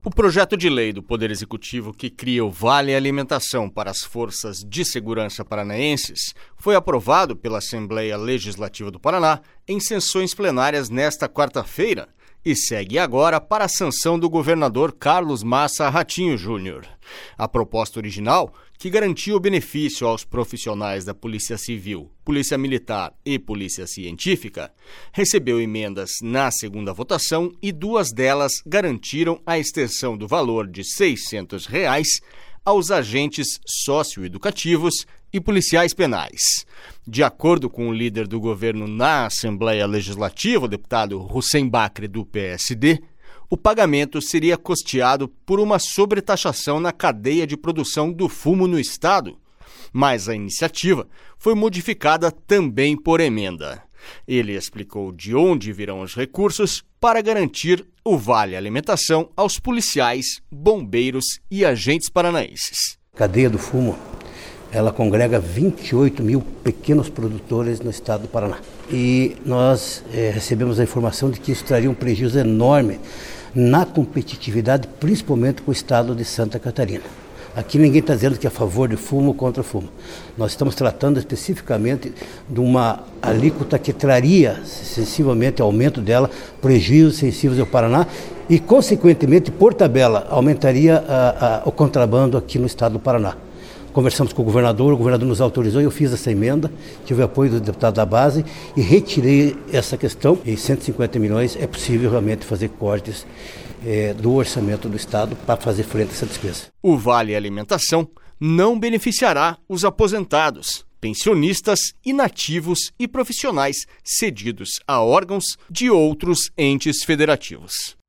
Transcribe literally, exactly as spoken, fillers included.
O projeto de lei do Poder Executivo que cria o Vale Alimentação para as Forças de Segurança Paranaenses foi aprovado pela Assembleia Legislativa do Paraná em sessões plenárias nesta quarta-feira e segue agora para a sanção do governador Carlos Massa Ratinho Júnior. A proposta original, que garantia o benefício aos profissionais da Polícia Civil, Polícia Militar e Polícia Científica, recebeu emendas na segunda votação e duas delas garantiram a extensão do valor de seiscentos reais aos agentes socioeducativos e policiais penais. De acordo com o líder do governo na Assembleia Legislativa, o deputado Hussein Bacri, do P S D, o pagamento seria custeado por uma sobretaxação na cadeia de produção do fumo no estado, mas a iniciativa foi modificada também por emenda. Ele explicou de onde virão os recursos para garantir o Vale Alimentação aos policiais, bombeiros e agentes paranaenses. A cadeia do fumo, ela congrega vinte e oito mil pequenos produtores no estado do Paraná. E nós é, recebemos a informação de que isso traria um prejuízo enorme na competitividade, principalmente com o estado de Santa Catarina. Aqui ninguém está dizendo que é a favor de fumo ou contra fumo. Nós estamos tratando especificamente de uma alíquota que traria sensivelmente aumento dela, prejuízos sensíveis ao Paraná e, consequentemente, por tabela, aumentaria a, a, o contrabando aqui no estado do Paraná. Conversamos com o governador, o governador nos autorizou e eu fiz essa emenda, tive o apoio do deputado da base e retirei essa questão. Em cento e cinquenta milhões é possível realmente fazer cortes é, do orçamento do estado para fazer frente a essa despesa. O Vale Alimentação não beneficiará os aposentados, pensionistas, inativos e profissionais cedidos a órgãos de outros entes federativos.